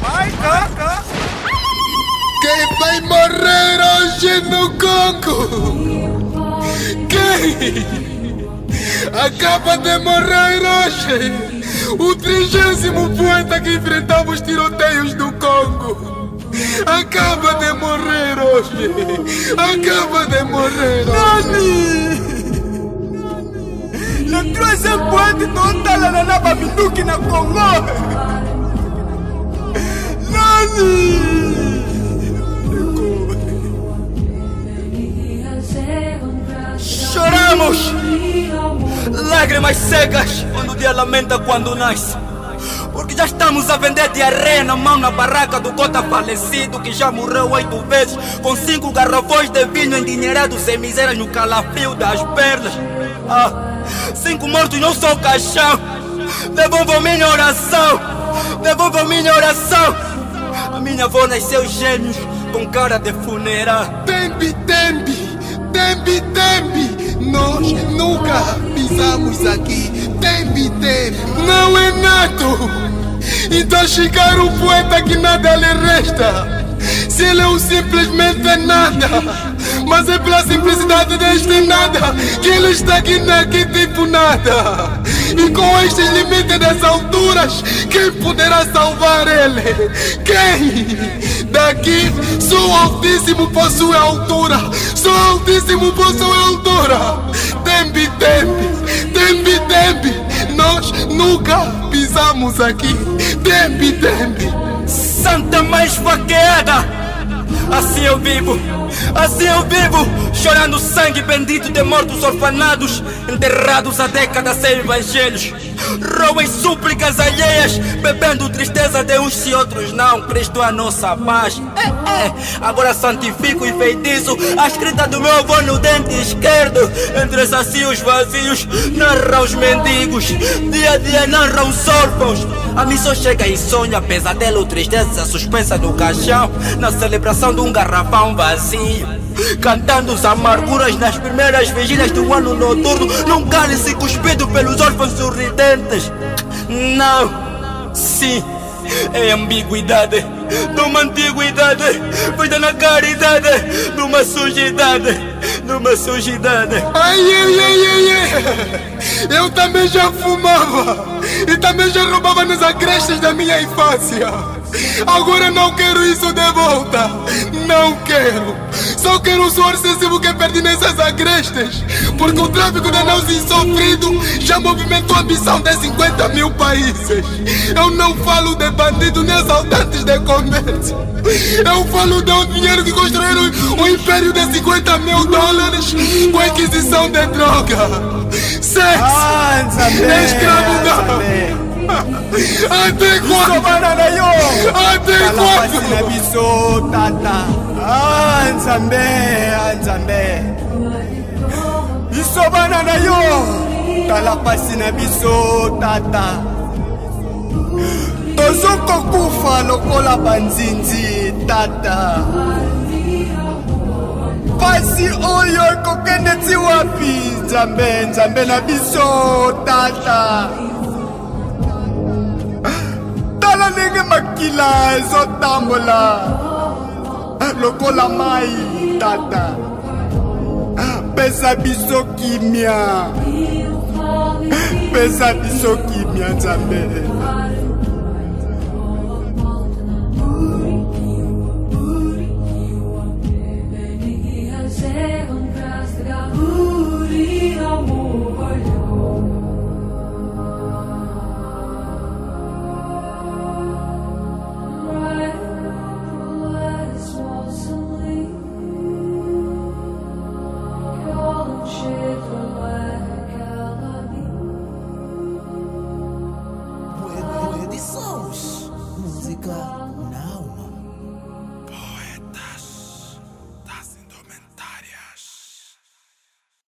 Quem vai morrer hoje no Congo? Quem? Acaba de morrer hoje o 30º poeta que enfrentava os tiroteios do Congo. Acaba de morrer hoje. Acaba de morrer hoje. Le 3e poète total à la Babilouki na Congo. Nani! Choramos lágrimas secas quando o dia lamenta quando nasce. Porque já estamos a vender diarreia na mão na barraca do cota falecido que já morreu 8 vezes com 5 garrafões de vinho endinheirados sem misérias no calafrio das pernas. 5 mortos não são caixão. Devolvam minha oração. Devolvam minha oração. A minha avó nasceu gêmeos com cara de funeral. Tembi, tembi, tembi, tembi. Nós nunca pisamos aqui. Tembi, tembi. Não é nato. Então chegar um poeta que nada lhe resta. Se ele é um simplesmente nada. Mas é pela simplicidade deste nada que ele está aqui tipo nada. E com estes limites das alturas, quem poderá salvar ele? Quem? Daqui, só o Altíssimo possui altura. Só o Altíssimo possui altura. Tembi, tembi, tembi, tembi. Nós nunca pisamos aqui. Tembi, tembi. Santa Mãe esfaqueada. Assim eu vivo, chorando sangue bendito de mortos orfanados, enterrados há décadas sem evangelhos. Roubem súplicas alheias, bebendo tristeza de uns e outros não. Cristo é a nossa paz. Agora santifico e feitiço a escrita do meu avô no dente esquerdo. Entre sacios vazios, narra os mendigos, dia a dia narra os órfãos. A mim só chega e sonha, pesadelo, tristeza suspensa no caixão, na celebração de um garrafão vazio, cantando as amarguras nas primeiras vigílias do ano noturno, num cálice cuspido pelos órfãos sorridentes. Não, sim, é ambiguidade de uma antiguidade, feita na caridade de uma sujidade, Ai, ai, ai, ai, ai. Eu também já fumava e também já roubava nas agrestas da minha infância. Agora não quero isso de volta. Não quero. Só quero um suor excessivo que pertence às agrestas. Porque o tráfico de anãos insofrido já movimentou a ambição de 50 mil países. Eu não falo de bandidos nem assaltantes de comércio. Eu falo de um dinheiro que construíram um império de 50 mil dólares com a aquisição de droga, sexo, escravidão. Até quando? Até quando? Biso bana na yo, tala pasi na biso tata. Tozoko kufa lokola banzinzi tata. Pasi oyo kokende ti wapi nzambe, nzambe na biso tata. Tala ndenge makila ezotambola lokola mai tata. Pesa biso kimia, pesa biso kimia nzambe.